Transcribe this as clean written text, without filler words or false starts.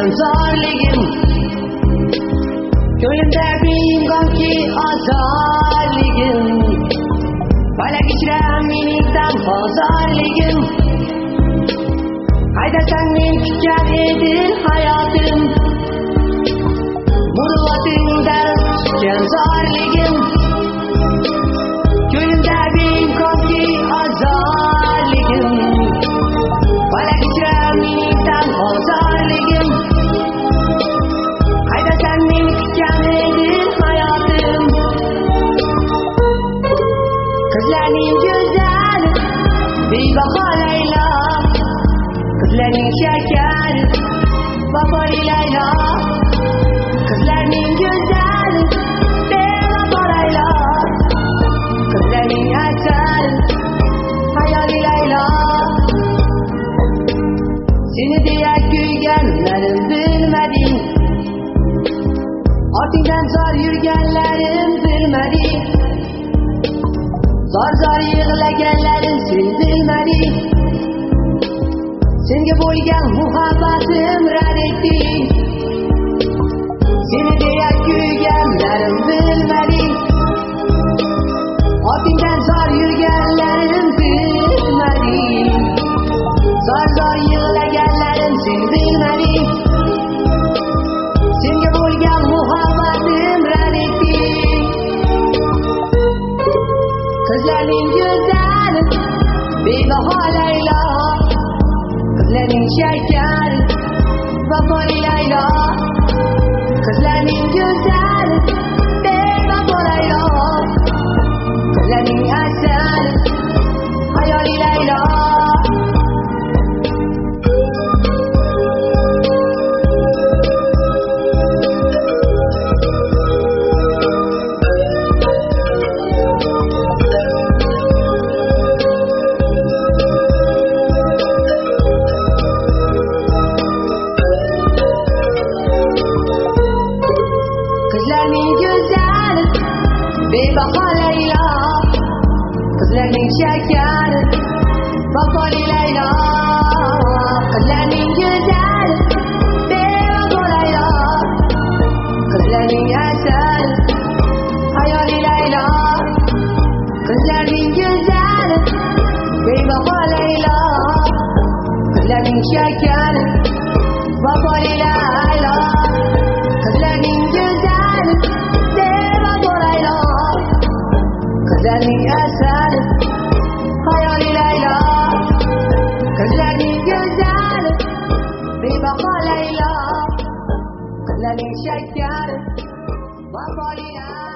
çeken zorligim. Ko'nglimda bilganki azorligim. Falak ichra mening tanhozorligim. Haydasan men kutgan eding hayotim. Murvatingda cheken zorligim. Ko'nglimda bilganki azorligim. Falak ichra mening tanhozorligim. Haydasan men kutgan eding hayotim. Qizlarning go'zali bebaho Laylo, qizlarning shakari vafoli Laylo, qizlarning go'zali bebaho Laylo, qizlarning asali hayoli Laylo. Seni deya kuyganlarim bilmading, ortingdan zor yurganlarim bilmading, zor yig'laganlarim sen bilmading. Senga bo'lgan muhabbatim rad etding. Seni deya kuyganlarim bilmading, ortingdan zor yurganlarim bilmading, zor yig'laganlarim sen bilmading. Senga bo'lgan muhabbatim rad etding. Qizlarning go'zali bebaho Laylo, qizlarning shakari vafoli Laylo, qizlarning go'zali bebaho Laylo, qizlarning asali hayoli Laylo. Qizlarning go'zali bebaho Laylo, qizlarning shakari vafoli Laylo, qizlarning go'zali bebaho Laylo, qizlarning asali hayoli Laylo, qizlarning go'zali bebaho Laylo, qizlarning shakari vafoli Laylo, qizlarning go'zali bebaho Laylo, qizlarning asali hayoli Laylo, qizlarning go'zali bebaho Laylo, qizlarning shakari vafoli Laylo.